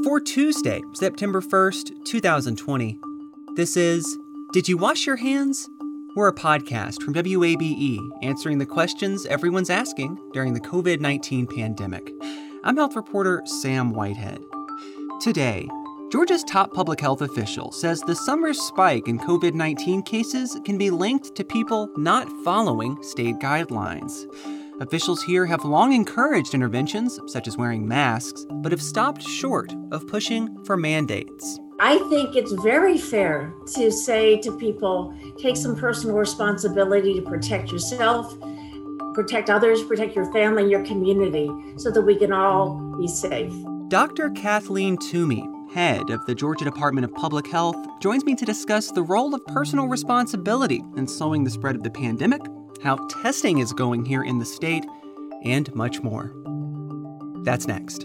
For Tuesday, September 1st, 2020, this is Did You Wash Your Hands? We're a podcast from WABE answering the questions everyone's asking during the COVID-19 pandemic. I'm health reporter Sam Whitehead. Today, Georgia's top public health official says the summer spike in COVID-19 cases can be linked to people not following state guidelines. Officials here have long encouraged interventions, such as wearing masks, but have stopped short of pushing for mandates. I think it's very fair to say to people, take some personal responsibility to protect yourself, protect others, protect your family and your community so that we can all be safe. Dr. Kathleen Toomey, head of the Georgia Department of Public Health, joins me to discuss the role of personal responsibility in slowing the spread of the pandemic, how testing is going here in the state, and much more. That's next.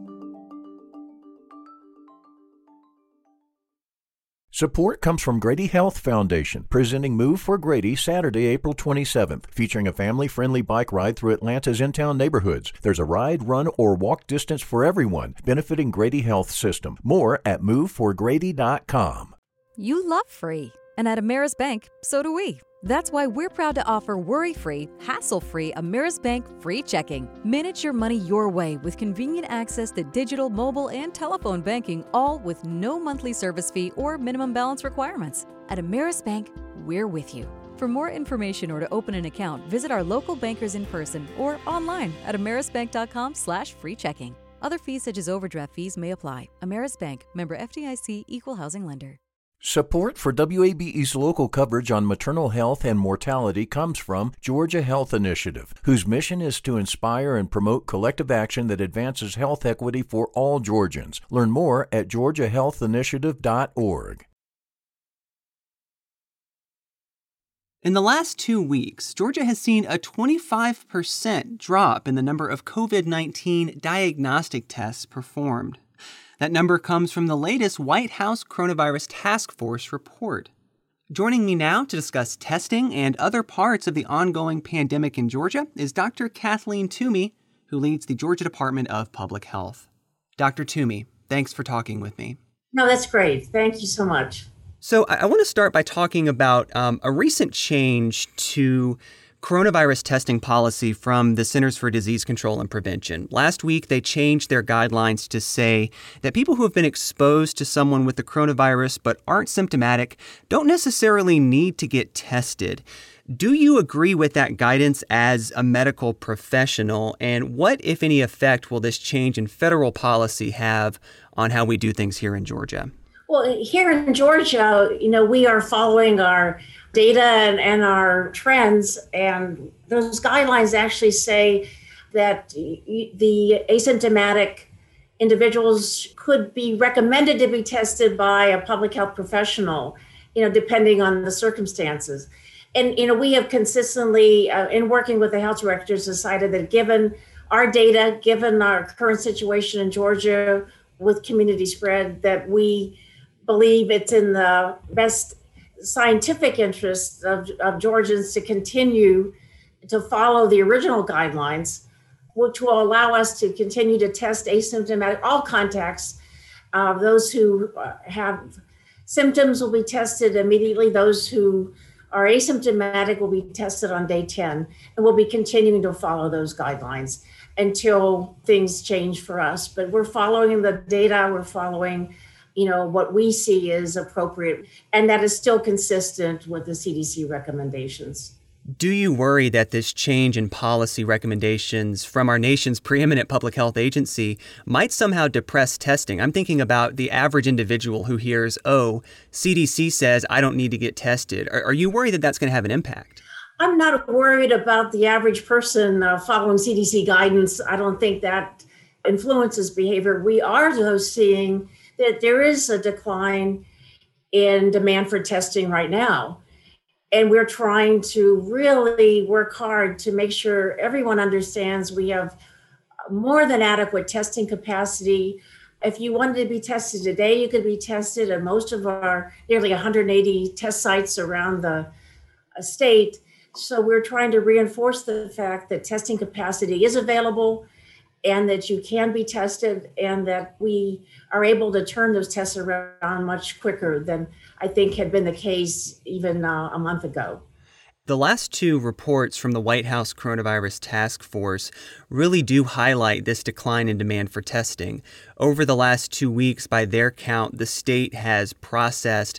Support comes from Grady Health Foundation, presenting Move for Grady Saturday, April 27th, featuring a family-friendly bike ride through Atlanta's in-town neighborhoods. There's a ride, run, or walk distance for everyone, benefiting Grady Health System. More at moveforgrady.com. You love free, and at Ameris Bank, so do we. That's why we're proud to offer worry-free, hassle-free Ameris Bank free checking. Manage your money your way with convenient access to digital, mobile, and telephone banking, all with no monthly service fee or minimum balance requirements. At Ameris Bank, we're with you. For more information or to open an account, visit our local bankers in person or online at amerisbank.com/free checking. Other fees such as overdraft fees may apply. Ameris Bank, member FDIC, equal housing lender. Support for WABE's local coverage on maternal health and mortality comes from Georgia Health Initiative, whose mission is to inspire and promote collective action that advances health equity for all Georgians. Learn more at georgiahealthinitiative.org. In the last 2 weeks, Georgia has seen a 25% drop in the number of COVID-19 diagnostic tests performed. That number comes from the latest White House Coronavirus Task Force report. Joining me now to discuss testing and other parts of the ongoing pandemic in Georgia is Dr. Kathleen Toomey, who leads the Georgia Department of Public Health. Dr. Toomey, thanks for talking with me. No, that's great. Thank you so much. So I want to start by talking about a recent change to coronavirus testing policy from the Centers for Disease Control and Prevention. Last week, they changed their guidelines to say that people who have been exposed to someone with the coronavirus but aren't symptomatic don't necessarily need to get tested. Do you agree with that guidance as a medical professional? And what, if any, effect will this change in federal policy have on how we do things here in Georgia? Well, here in Georgia, we are following our data and our trends, and those guidelines actually say that the asymptomatic individuals could be recommended to be tested by a public health professional, depending on the circumstances. And, we have consistently, in working with the health directors, decided that given our data, given our current situation in Georgia with community spread, that we believe it's in the best scientific interest of Georgians to continue to follow the original guidelines, which will allow us to continue to test asymptomatic, all contacts. Those who have symptoms will be tested immediately. Those who are asymptomatic will be tested on day 10, and we'll be continuing to follow those guidelines until things change for us. But we're following the data, we're following what we see is appropriate, and that is still consistent with the CDC recommendations. Do you worry that this change in policy recommendations from our nation's preeminent public health agency might somehow depress testing? I'm thinking about the average individual who hears, CDC says I don't need to get tested. Are you worried that that's going to have an impact? I'm not worried about the average person following CDC guidance. I don't think that influences behavior. We are, though, seeing that there is a decline in demand for testing right now. And we're trying to really work hard to make sure everyone understands we have more than adequate testing capacity. If you wanted to be tested today, you could be tested at most of our nearly 180 test sites around the state. So we're trying to reinforce the fact that testing capacity is available and that you can be tested, and that we are able to turn those tests around much quicker than I think had been the case even a month ago. The last two reports from the White House Coronavirus Task Force really do highlight this decline in demand for testing. Over the last 2 weeks, by their count, the state has processed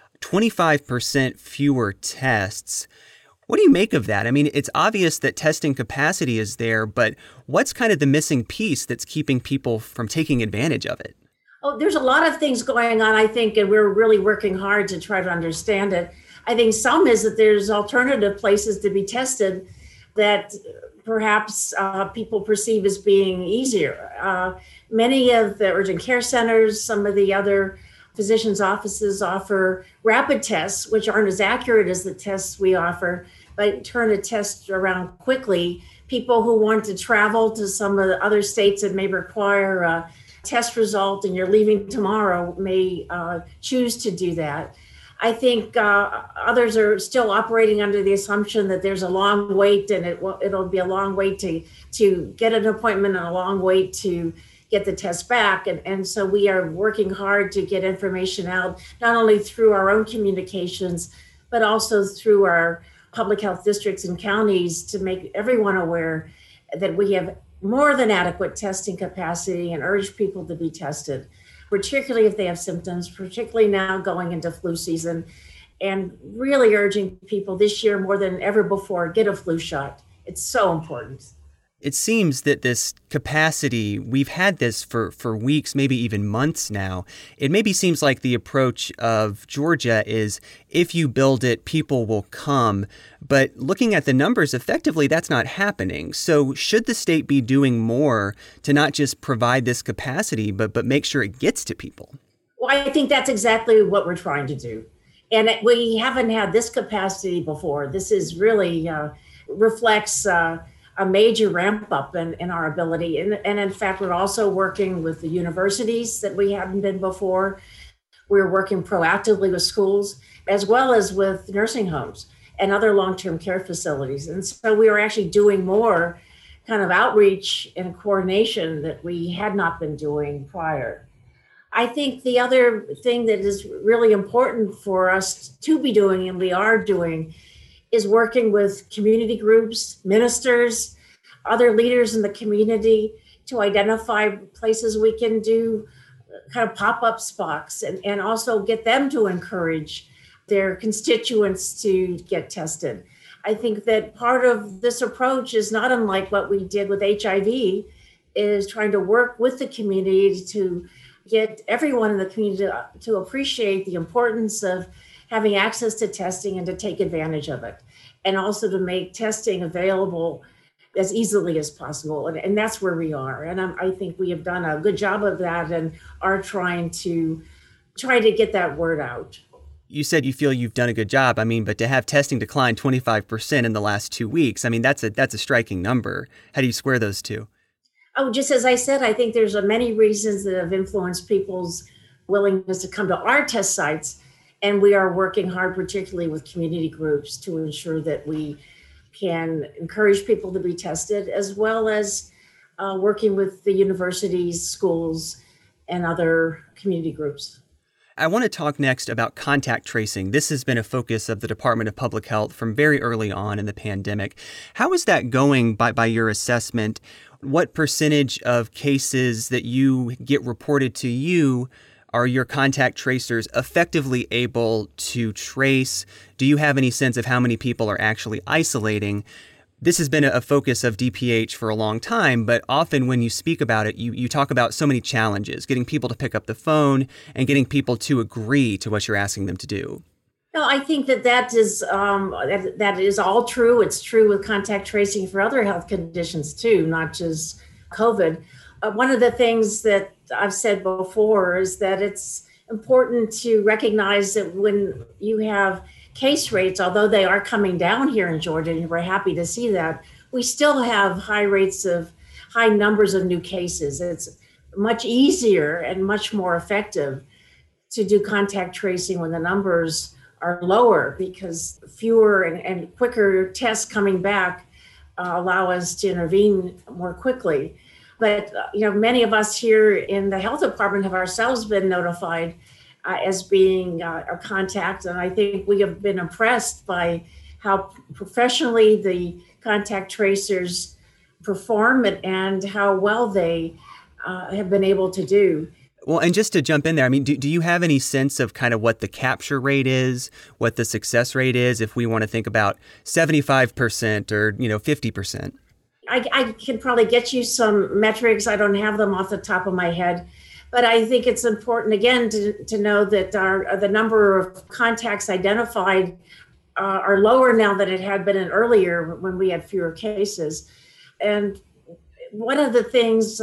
25% fewer tests. What do you make of that? I mean, it's obvious that testing capacity is there, but what's kind of the missing piece that's keeping people from taking advantage of it? Oh, there's a lot of things going on, I think, and we're really working hard to try to understand it. I think some is that there's alternative places to be tested that perhaps people perceive as being easier. Many of the urgent care centers, some of the other physicians' offices offer rapid tests, which aren't as accurate as the tests we offer, but turn a test around quickly. People who want to travel to some of the other states that may require a test result and you're leaving tomorrow may choose to do that. I think others are still operating under the assumption that there's a long wait and it'll be a long wait to get an appointment and a long wait to get the test back. And so we are working hard to get information out, not only through our own communications, but also through our public health districts and counties to make everyone aware that we have more than adequate testing capacity and urge people to be tested, particularly if they have symptoms, particularly now going into flu season, and really urging people this year more than ever before, get a flu shot. It's so important. It seems that this capacity, we've had this for weeks, maybe even months now. It maybe seems like the approach of Georgia is if you build it, people will come. But looking at the numbers, effectively, that's not happening. So should the state be doing more to not just provide this capacity, but make sure it gets to people? Well, I think that's exactly what we're trying to do. And we haven't had this capacity before. This is really reflects a major ramp up in our ability. And in fact, we're also working with the universities that we haven't been before. We're working proactively with schools, as well as with nursing homes and other long-term care facilities. And so we are actually doing more kind of outreach and coordination that we had not been doing prior. I think the other thing that is really important for us to be doing, and we are doing, is working with community groups, ministers, other leaders in the community to identify places we can do kind of pop-up spots and also get them to encourage their constituents to get tested. I think that part of this approach is not unlike what we did with HIV, is trying to work with the community to get everyone in the community to appreciate the importance of having access to testing and to take advantage of it, and also to make testing available as easily as possible. And that's where we are. And I think we have done a good job of that and are trying to get that word out. You said you feel you've done a good job. I mean, but to have testing decline 25% in the last 2 weeks, I mean, that's a striking number. How do you square those two? Oh, just as I said, I think there's many reasons that have influenced people's willingness to come to our test sites. And we are working hard, particularly with community groups, to ensure that we can encourage people to be tested, as well as working with the universities, schools, and other community groups. I want to talk next about contact tracing. This has been a focus of the Department of Public Health from very early on in the pandemic. How is that going by your assessment? What percentage of cases that you get reported to you are your contact tracers effectively able to trace? Do you have any sense of how many people are actually isolating? This has been a focus of DPH for a long time, but often when you speak about it, you talk about so many challenges, getting people to pick up the phone and getting people to agree to what you're asking them to do. No, I think that is all true. It's true with contact tracing for other health conditions too, not just COVID. One of the things that I've said before is that it's important to recognize that when you have case rates, although they are coming down here in Georgia, and we're happy to see that, we still have high numbers of new cases. It's much easier and much more effective to do contact tracing when the numbers are lower, because fewer and quicker tests coming back allow us to intervene more quickly. But, many of us here in the health department have ourselves been notified as being a contact. And I think we have been impressed by how professionally the contact tracers perform and how well they have been able to do. Well, and just to jump in there, I mean, do you have any sense of kind of what the capture rate is, what the success rate is, if we want to think about 75% or, 50%? I can probably get you some metrics. I don't have them off the top of my head. But I think it's important, again, to know that the number of contacts identified are lower now than it had been earlier when we had fewer cases. And one of the things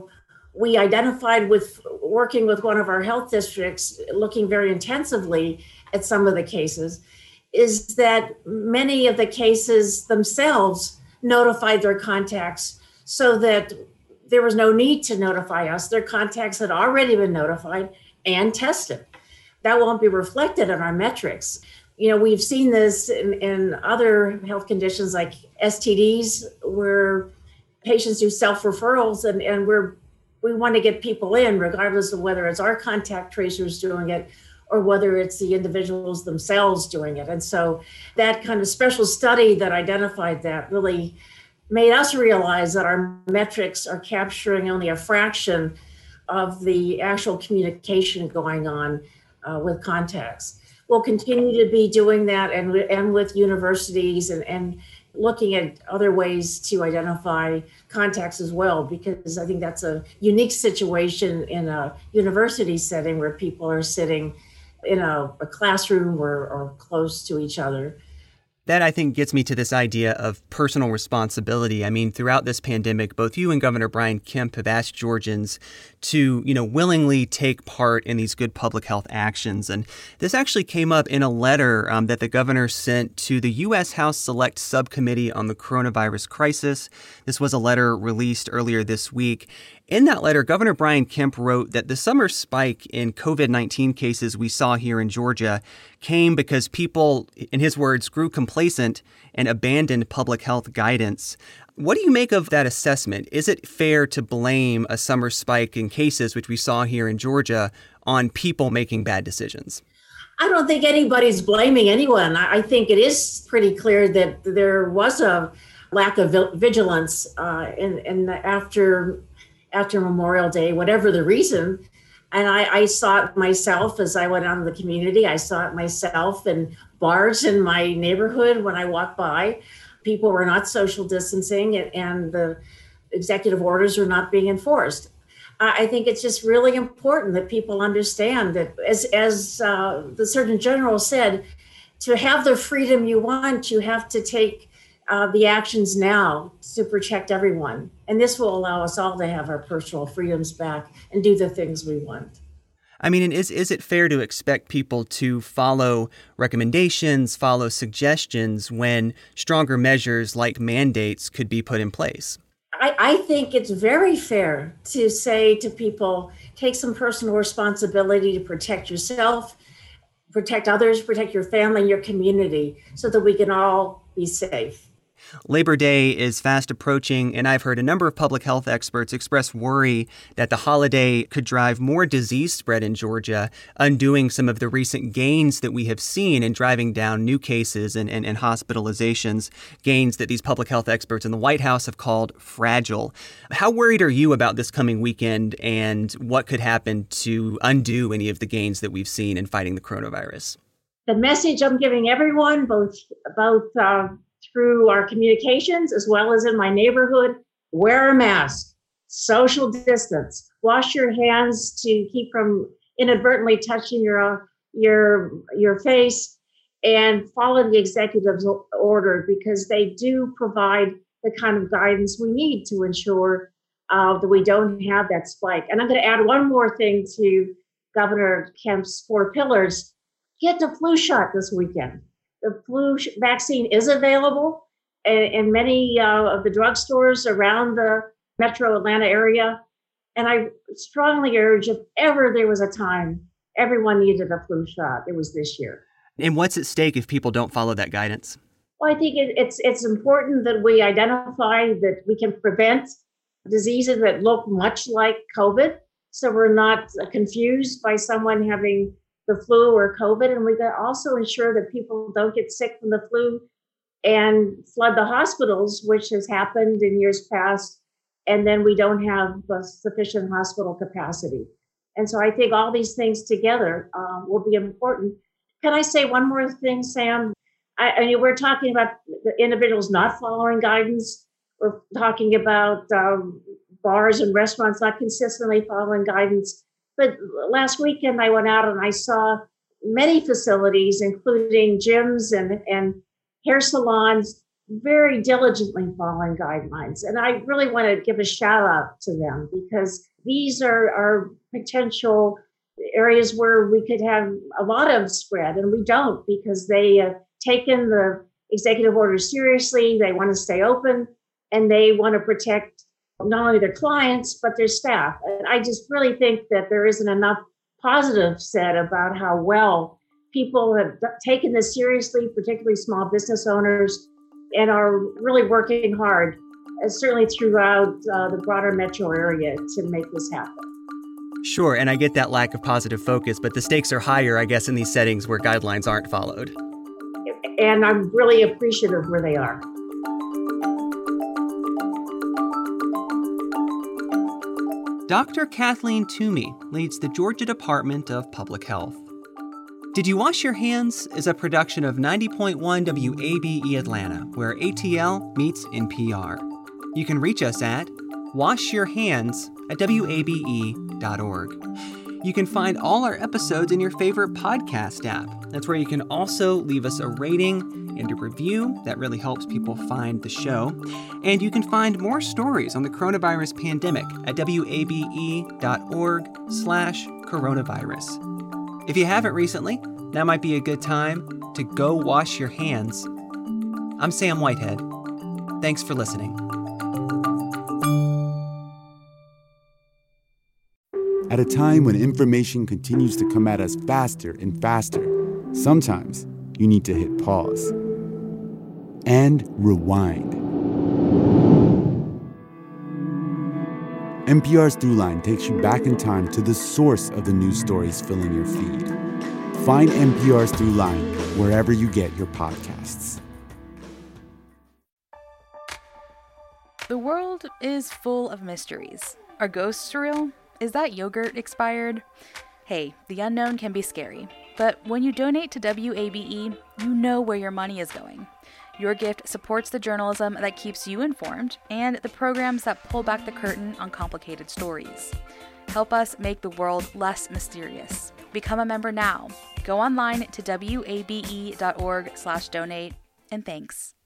we identified with working with one of our health districts, looking very intensively at some of the cases, is that many of the cases themselves notified their contacts so that there was no need to notify us. Their contacts had already been notified and tested. That won't be reflected in our metrics. We've seen this in other health conditions like STDs, where patients do self-referrals and we want to get people in, regardless of whether it's our contact tracers doing it or whether it's the individuals themselves doing it. And so that kind of special study that identified that really made us realize that our metrics are capturing only a fraction of the actual communication going on with contacts. We'll continue to be doing that and with universities and looking at other ways to identify contacts as well, because I think that's a unique situation in a university setting where people are sitting in a classroom or close to each other. That, I think, gets me to this idea of personal responsibility. I mean, throughout this pandemic, both you and Governor Brian Kemp have asked Georgians to, willingly take part in these good public health actions. And this actually came up in a letter that the governor sent to the U.S. House Select Subcommittee on the Coronavirus Crisis. This was a letter released earlier this week. In that letter, Governor Brian Kemp wrote that the summer spike in COVID-19 cases we saw here in Georgia came because people, in his words, grew complacent and abandoned public health guidance. What do you make of that assessment? Is it fair to blame a summer spike in cases, which we saw here in Georgia, on people making bad decisions? I don't think anybody's blaming anyone. I think it is pretty clear that there was a lack of vigilance after Memorial Day, whatever the reason. And I saw it myself as I went out in the community. I saw it myself in bars in my neighborhood when I walked by. People were not social distancing and the executive orders are not being enforced. I think it's just really important that people understand that, as the Surgeon General said, to have the freedom you want, you have to take the actions now to protect everyone. And this will allow us all to have our personal freedoms back and do the things we want. I mean, is it fair to expect people to follow recommendations, follow suggestions when stronger measures like mandates could be put in place? I think it's very fair to say to people, take some personal responsibility to protect yourself, protect others, protect your family and your community so that we can all be safe. Labor Day is fast approaching, and I've heard a number of public health experts express worry that the holiday could drive more disease spread in Georgia, undoing some of the recent gains that we have seen in driving down new cases and hospitalizations, gains that these public health experts in the White House have called fragile. How worried are you about this coming weekend and what could happen to undo any of the gains that we've seen in fighting the coronavirus? The message I'm giving everyone, both through our communications as well as in my neighborhood, wear a mask, social distance, wash your hands to keep from inadvertently touching your face, and follow the executive's order because they do provide the kind of guidance we need to ensure that we don't have that spike. And I'm going to add one more thing to Governor Kemp's 4 pillars. Get the flu shot this weekend. The flu vaccine is available in many of the drugstores around the metro Atlanta area. And I strongly urge, if ever there was a time everyone needed a flu shot, it was this year. And what's at stake if people don't follow that guidance? Well, I think it's important that we identify that we can prevent diseases that look much like COVID. So we're not confused by someone having the flu or COVID. And we got to also ensure that people don't get sick from the flu and flood the hospitals, which has happened in years past. And then we don't have sufficient hospital capacity. And so I think all these things together will be important. Can I say one more thing, Sam? I mean, we're talking about the individuals not following guidance. We're talking about bars and restaurants not consistently following guidance. But last weekend, I went out and I saw many facilities, including gyms and hair salons, very diligently following guidelines. And I really want to give a shout out to them because these are potential areas where we could have a lot of spread, and we don't because they have taken the executive order seriously. They want to stay open and they want to protect not only their clients, but their staff. And I just really think that there isn't enough positive said about how well people have taken this seriously, particularly small business owners, and are really working hard, certainly throughout the broader metro area to make this happen. Sure, and I get that lack of positive focus, but the stakes are higher, I guess, in these settings where guidelines aren't followed. And I'm really appreciative where they are. Dr. Kathleen Toomey leads the Georgia Department of Public Health. Did You Wash Your Hands is a production of 90.1 WABE Atlanta, where ATL meets NPR. You can reach us at washyourhands@wabe.org. You can find all our episodes in your favorite podcast app. That's where you can also leave us a rating and a review. That really helps people find the show. And you can find more stories on the coronavirus pandemic at wabe.org/coronavirus. If you haven't recently, now might be a good time to go wash your hands. I'm Sam Whitehead. Thanks for listening. At a time when information continues to come at us faster and faster, sometimes you need to hit pause and rewind. NPR's Throughline takes you back in time to the source of the news stories filling your feed. Find NPR's Throughline wherever you get your podcasts. The world is full of mysteries. Are ghosts real? Is that yogurt expired? Hey, the unknown can be scary. But when you donate to WABE, you know where your money is going. Your gift supports the journalism that keeps you informed and the programs that pull back the curtain on complicated stories. Help us make the world less mysterious. Become a member now. Go online to wabe.org/donate, and thanks.